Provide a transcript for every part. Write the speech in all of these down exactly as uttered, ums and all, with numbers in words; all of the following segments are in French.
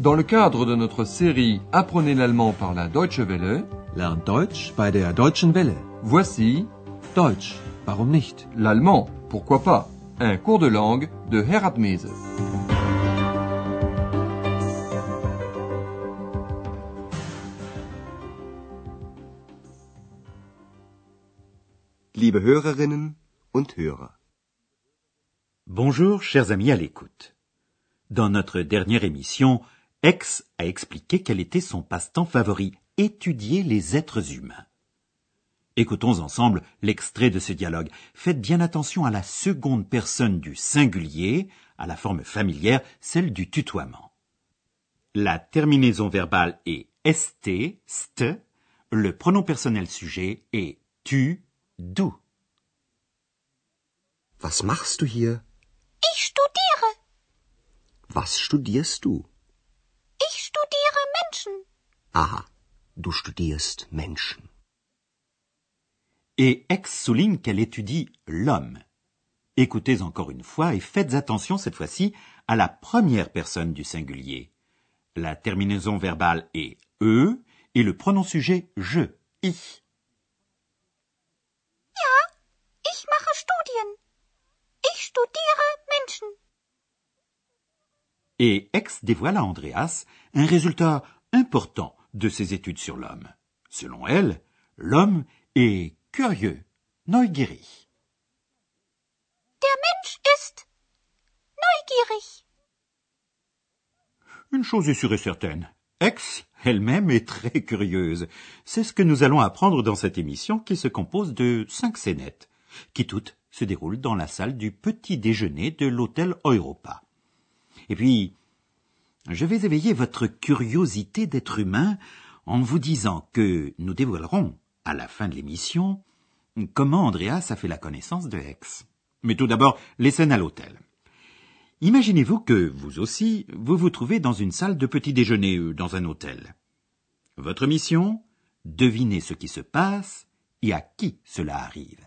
Dans le cadre de notre série Apprenez l'allemand par la Deutsche Welle, Lernt Deutsch bei der Deutschen Welle. voici Deutsch, warum nicht? l'allemand, pourquoi pas, un cours de langue de Herat Mese. Liebe Hörerinnen und Hörer. Bonjour, chers amis à l'écoute. Dans notre dernière émission, X a expliqué quel était son passe-temps favori, étudier les êtres humains. Écoutons ensemble l'extrait de ce dialogue. Faites bien attention à la seconde personne du singulier, à la forme familière, celle du tutoiement. La terminaison verbale est st, st, le pronom personnel sujet est tu, du. Was machst du hier? Ich studiere. Was studierst du? Ich studiere Menschen. Aha, du studierst Menschen. Et X souligne qu'elle étudie l'homme. Écoutez encore une fois et faites attention cette fois-ci à la première personne du singulier. La terminaison verbale est e et le pronom sujet je, ich. Ich mache Studien. Ich studiere Menschen. Et X dévoile à Andreas un résultat important de ses études sur l'homme. Selon elle, l'homme est curieux, neugierig. Der Mensch ist neugierig. Une chose est sûre et certaine, X elle-même est très curieuse. C'est ce que nous allons apprendre dans cette émission qui se compose de cinq scénettes, qui toutes se déroulent dans la salle du petit déjeuner de l'hôtel Europa. Et puis, je vais éveiller votre curiosité d'être humain en vous disant que nous dévoilerons, à la fin de l'émission, comment Andreas a fait la connaissance de X. Mais tout d'abord, les scènes à l'hôtel. Imaginez-vous que, vous aussi, vous vous trouvez dans une salle de petit déjeuner ou dans un hôtel. Votre mission, devinez ce qui se passe et à qui cela arrive.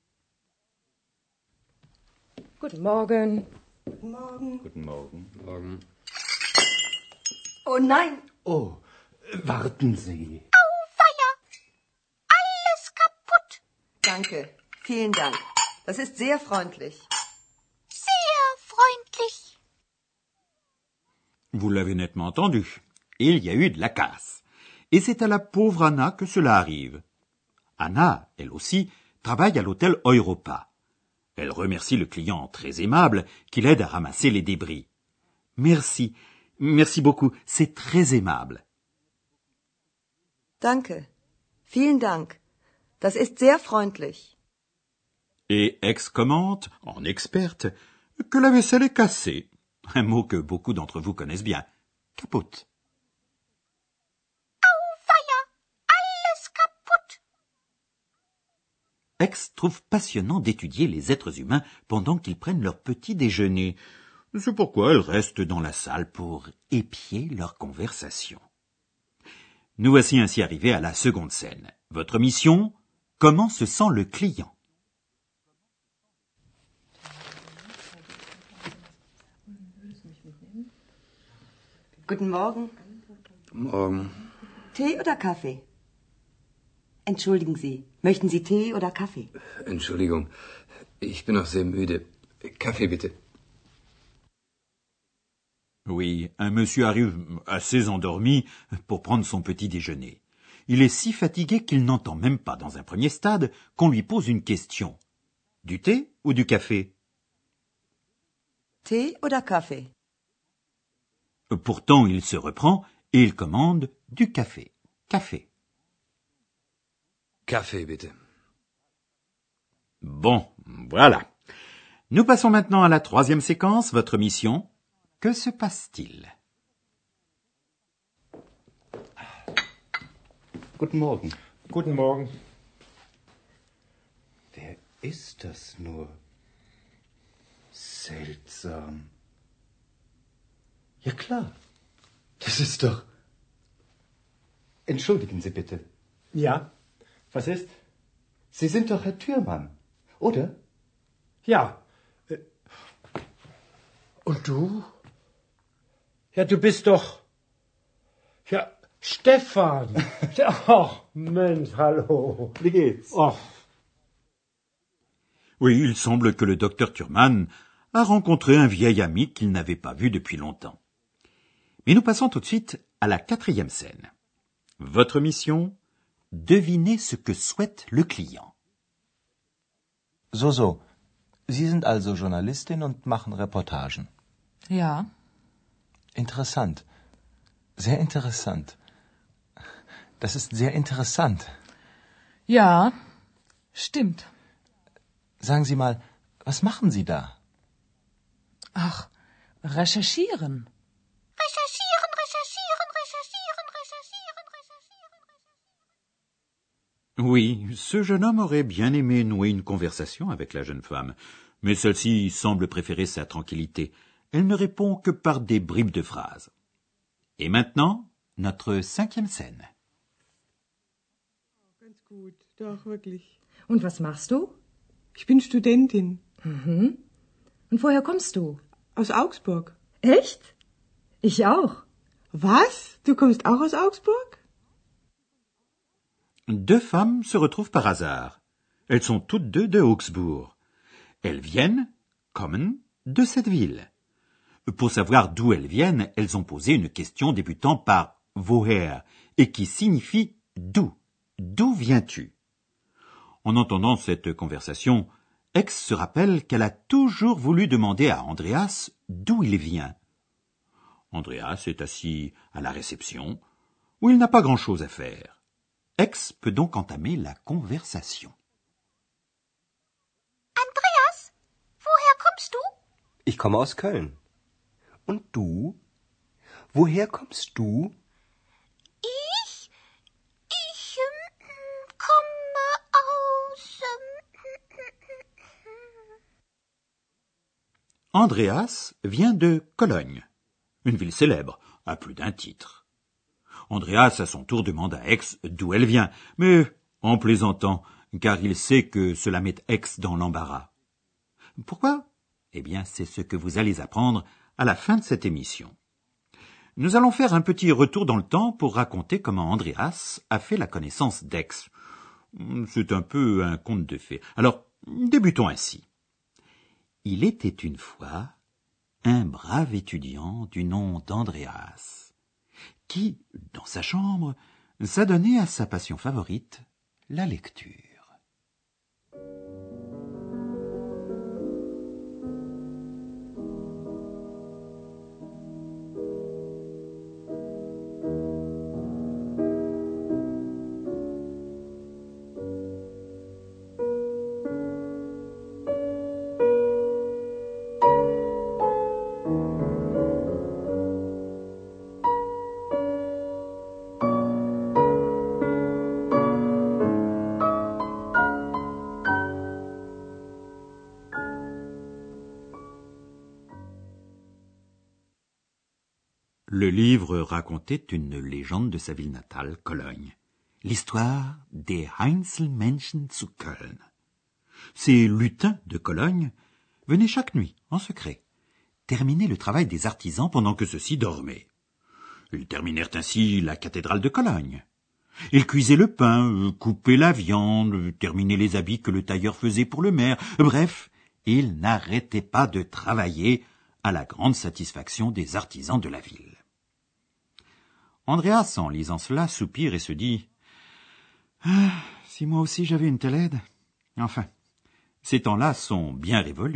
Guten Morgen. Guten Morgen. Guten Morgen. Morgen. Oh nein. Oh, warten Sie. Auweia. Alles kaputt. Danke. Vielen Dank. Das ist sehr freundlich. Sehr freundlich. Vous l'avez nettement entendu. Il y a eu de la casse. Et c'est à la pauvre Anna que cela arrive. Anna, elle aussi, travaille à l'hôtel Europa. Elle remercie le client très aimable qui l'aide à ramasser les débris. Merci, merci beaucoup, c'est très aimable. Danke. Vielen Dank. Das ist sehr freundlich. Et X commente, en experte, que la vaisselle est cassée. Un mot que beaucoup d'entre vous connaissent bien. Kaputt. Auweia. Alles kaputt. X trouve passionnant d'étudier les êtres humains pendant qu'ils prennent leur petit déjeuner. C'est pourquoi elle reste dans la salle pour épier leur conversation. Nous voici ainsi arrivés à la seconde scène. Votre mission, comment se sent le client? Guten Morgen. Morgen. Tee oder Kaffee? Entschuldigen Sie, möchten Sie Tee oder Kaffee? Entschuldigung, ich bin noch sehr müde. Kaffee bitte. Oui, un monsieur arrive assez endormi pour prendre son petit déjeuner. Il est si fatigué qu'il n'entend même pas, dans un premier stade, qu'on lui pose une question. Du thé ou du café? Tee oder Kaffee? Pourtant, il se reprend et il commande du café. Café. Kaffee bitte. Bon, voilà. Nous passons maintenant à la troisième séquence, votre mission. Que se passe-t-il? Guten Morgen. Guten Morgen. Wer ist das nur? Seltsam. Ja klar. Das ist doch... Entschuldigen Sie bitte. Ja, was ist? Sie sind doch Herr Thürmann, oder? Ja. Und du? Ja, du bist doch... Ja, Stefan. Oh, Mensch, hallo. Wie geht's? Oh. Oui, il semble que le docteur Thurman a rencontré un vieil ami qu'il n'avait pas vu depuis longtemps. Mais nous passons tout de suite à la quatrième scène. Votre mission, devinez ce que souhaite le client. So, so. Sie sind also Journalistin und machen Reportagen. Ja. Interessant. Sehr interessant. Das ist sehr interessant. Ja, stimmt. Sagen Sie mal, was machen Sie da? Ach, recherchieren. Recherchieren, recherchieren, recherchieren, recherchieren, recherchieren, recherchieren. Oui, ce jeune homme aurait bien aimé nouer une conversation avec la jeune femme, mais celle-ci semble préférer sa tranquillité. Elle ne répond que par des bribes de phrases. Et maintenant, notre cinquième scène. Ganz gut, doch, wirklich. Und was machst du? Ich bin Studentin. Mhm. Und woher kommst du? Aus Augsburg. Echt? Ich auch. Was? Du kommst auch aus Augsburg? Deux femmes se retrouvent par hasard. Elles sont toutes deux de Augsbourg. Elles viennent, kommen, de cette ville. Pour savoir d'où elles viennent, elles ont posé une question débutant par « woher » et qui signifie « d'où ». D'où viens-tu ? En entendant cette conversation, X se rappelle qu'elle a toujours voulu demander à Andreas d'où il vient. Andreas est assis à la réception, où il n'a pas grand-chose à faire. X peut donc entamer la conversation. Andreas, woher kommst du? Ich komme aus Köln. Und du? Woher kommst du? Ich? Ich ähm, komme aus... Ähm, Andreas vient de Cologne, une ville célèbre, à plus d'un titre. Andreas, à son tour, demande à X d'où elle vient, mais en plaisantant, car il sait que cela met X dans l'embarras. Pourquoi ? Eh bien, c'est ce que vous allez apprendre à la fin de cette émission. Nous allons faire un petit retour dans le temps pour raconter comment Andreas a fait la connaissance d'X. C'est un peu un conte de fées. Alors, débutons ainsi. Il était une fois un brave étudiant du nom d'Andreas, qui, dans sa chambre, s'adonnait à sa passion favorite, la lecture. Le livre racontait une légende de sa ville natale, Cologne. L'histoire des Einzelmenschen zu Köln. Ces lutins de Cologne venaient chaque nuit, en secret, terminer le travail des artisans pendant que ceux-ci dormaient. Ils terminèrent ainsi la cathédrale de Cologne. Ils cuisaient le pain, coupaient la viande, terminaient les habits que le tailleur faisait pour le maire. Bref, ils n'arrêtaient pas de travailler à la grande satisfaction des artisans de la ville. Andreas, en lisant cela, soupire et se dit « Ah, si moi aussi j'avais une telle aide. Enfin, ces temps-là sont bien révolus. »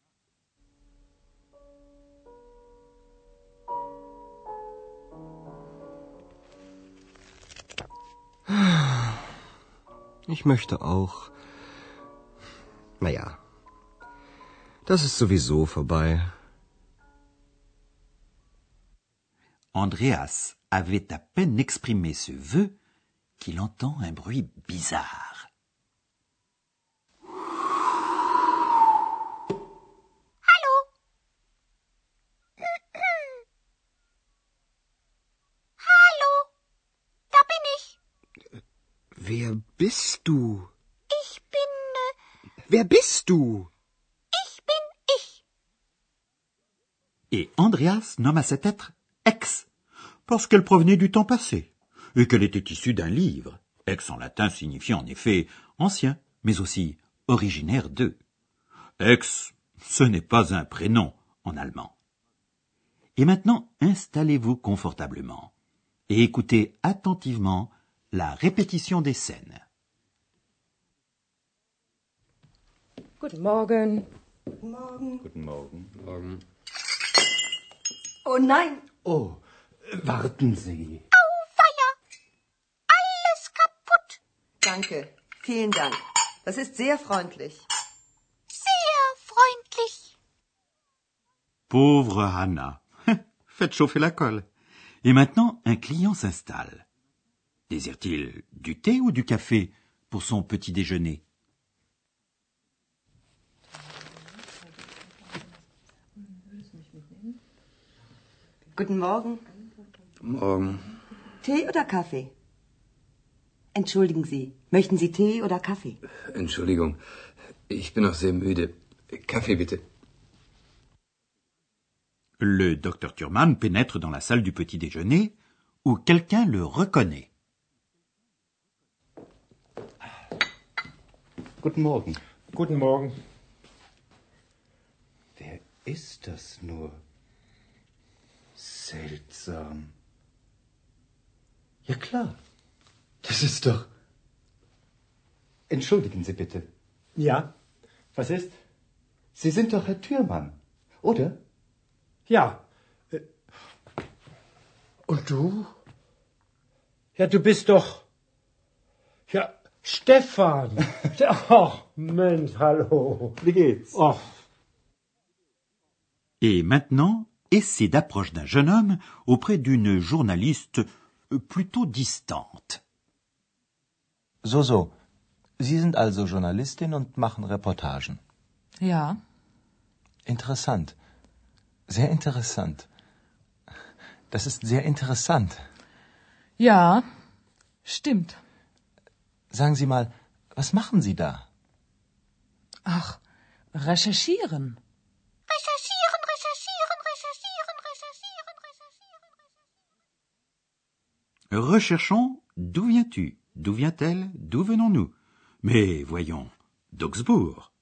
Ich möchte auch. Naja, das ist sowieso vorbei. Andreas avait à peine exprimé ce vœu qu'il entend un bruit bizarre. Hallo? Hallo? Da bin ich. Wer bist du? Ich bin... Äh, Wer bist du? ich bin ich. Et Andreas nomme à cet être X. parce qu'elle provenait du temps passé, et qu'elle était issue d'un livre. Ex en latin signifie en effet ancien, mais aussi originaire d'eux. Ex, ce n'est pas un prénom en allemand. Et maintenant, installez-vous confortablement et écoutez attentivement la répétition des scènes. Guten Morgen. Guten Morgen. Guten Morgen. Morgen. Oh nein! Oh, warten Sie. Auweia! Alles kaputt! Danke, vielen Dank. Das ist sehr freundlich. Sehr freundlich! Pauvre Hannah, faites chauffer la colle. Et maintenant, un client s'installe. Désire-t-il du thé ou du café pour son petit déjeuner? Guten Morgen. Morgen. Tee oder Kaffee? Entschuldigen Sie, möchten Sie Tee oder Kaffee? Entschuldigung, ich bin noch sehr müde. Kaffee bitte. Le docteur Thurman pénètre dans la salle du petit déjeuner où quelqu'un le reconnaît. Guten Morgen. Guten Morgen. Wer ist das nur? Seltsam. Ja klar. Das ist doch... Entschuldigen Sie bitte. Ja, was ist? Sie sind doch Herr Thürmann, oder? Ja. Äh, Und du? Ja, du bist doch... Ja, Stefan. Ach, Mensch, hallo. Wie geht's? Ach. Et maintenant, essai d'approche d'un jeune homme auprès d'une journaliste plutôt distante. So, so. Sie sind also Journalistin und machen Reportagen. Ja. Interessant. Sehr interessant. Das ist sehr interessant. Ja, stimmt. Sagen Sie mal, was machen Sie da? Ach, recherchieren. Recherchieren, recherchieren, recherchieren, recherchieren, recherchieren. Recherchons d'où viens-tu? D'où vient-elle? D'où venons-nous? Mais voyons, d'Augsbourg.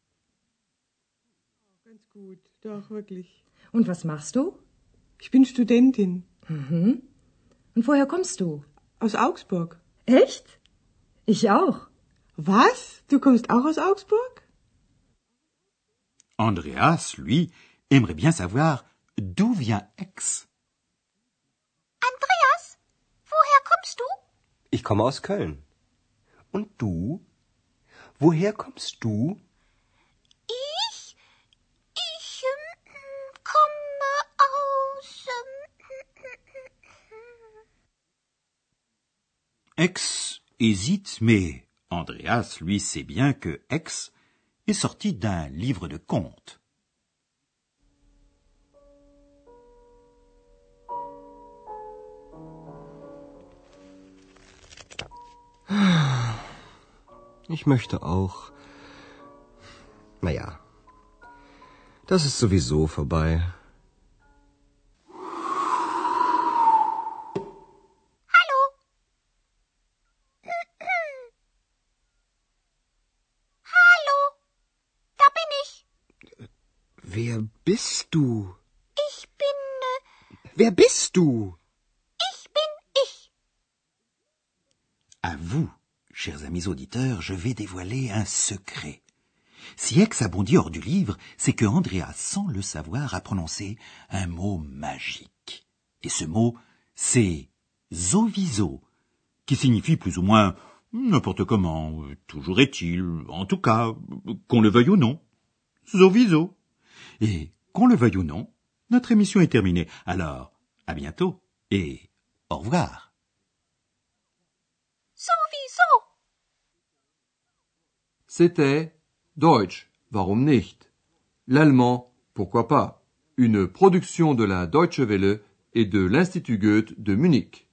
Ganz gut, doch, wirklich. Und was machst du? Ich bin Studentin. Mhm. Und woher kommst du? Aus Augsburg. Echt? Ich auch. Was? Du kommst auch aus Augsburg? Andreas, lui, aimerait bien savoir d'où vient Aix. Andreas, woher kommst du? Ich komme aus Köln. Und du? Woher kommst du? Ich? Ich ähm, komme aus... Ähm, Aix hésite, mais Andreas, lui, sait bien que Aix est sorti d'un livre de contes. Ich möchte auch. Naja, das ist sowieso vorbei. Hallo? Hallo? Da bin ich. Wer bist du? Ich bin... Äh, Wer bist du? ich bin ich. À vous, chers amis auditeurs, je vais dévoiler un secret. Si Aix a bondi hors du livre, c'est que Andreas, sans le savoir, a prononcé un mot magique. Et ce mot, c'est sowieso, qui signifie plus ou moins n'importe comment, toujours est-il, en tout cas, qu'on le veuille ou non. Sowieso. Et qu'on le veuille ou non, notre émission est terminée. Alors, à bientôt et au revoir. Sowieso. C'était Deutsch, warum nicht? L'allemand, pourquoi pas? Une production de la Deutsche Welle et de l'Institut Goethe de Munich.